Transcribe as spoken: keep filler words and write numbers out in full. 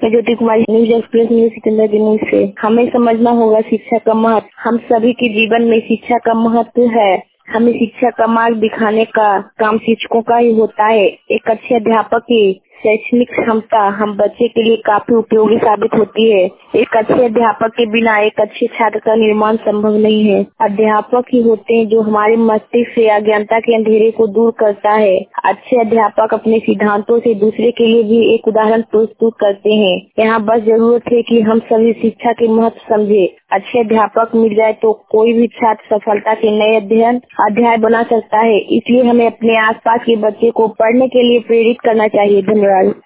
मैं Jyoti Kumari, News Express news Sikandar से। हमें समझना होगा शिक्षा का महत्व। हम सभी के जीवन में शिक्षा का महत्व है। हमें शिक्षा का मार्ग दिखाने का काम शिक्षकों का ही होता है। एक अच्छे अध्यापक की शैक्षणिक क्षमता हम बच्चे के लिए काफी उपयोगी साबित होती है। एक अच्छे अध्यापक के बिना एक अच्छे छात्र का निर्माण संभव नहीं है। अध्यापक ही होते हैं जो हमारे मस्तिष्क से अज्ञानता के अंधेरे को दूर करता है। अच्छे अध्यापक अपने सिद्धांतों से दूसरे के लिए भी एक उदाहरण प्रस्तुत करते हैं। यहाँ बस जरूरत है कि हम सभी शिक्षा के महत्व समझे। अच्छे अध्यापक मिल जाए तो कोई भी छात्र सफलता के नए अध्ययन अध्याय बना सकता है। इसलिए हमें अपने आसपास के बच्चे को पढ़ने के लिए प्रेरित करना चाहिए। धन्यवाद।